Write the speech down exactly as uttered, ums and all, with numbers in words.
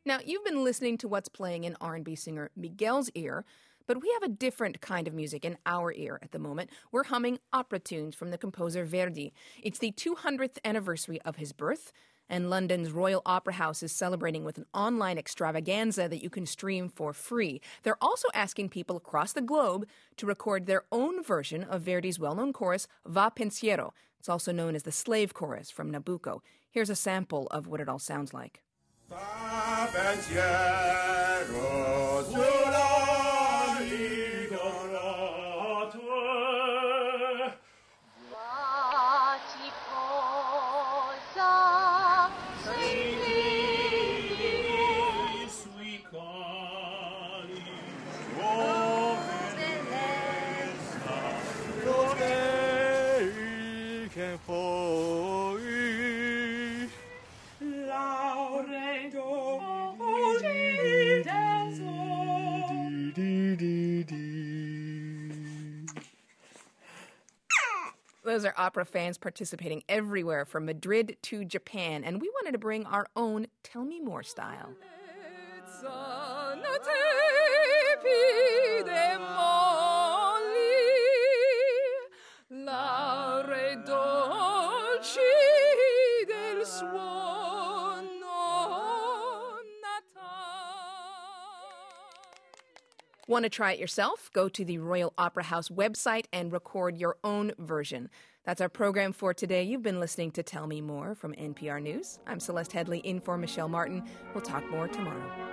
Now, you've been listening to what's playing in R and B singer Miguel's ear, but we have a different kind of music in our ear at the moment. We're humming opera tunes from the composer Verdi. It's the two hundredth anniversary of his birth, and London's Royal Opera House is celebrating with an online extravaganza that you can stream for free. They're also asking people across the globe to record their own version of Verdi's well-known chorus, Va Pensiero. It's also known as the Slave Chorus from Nabucco. Here's a sample of what it all sounds like. Va pensiero sulla idolatre, va ti posa sui sui cali, oh bellezza, lo dei che poi Those are opera fans participating everywhere from Madrid to Japan, and we wanted to bring our own Tell Me More style. Want to try it yourself? Go to the Royal Opera House website and record your own version. That's our program for today. You've been listening to Tell Me More from N P R News. I'm Celeste Headlee in for Michelle Martin. We'll talk more tomorrow.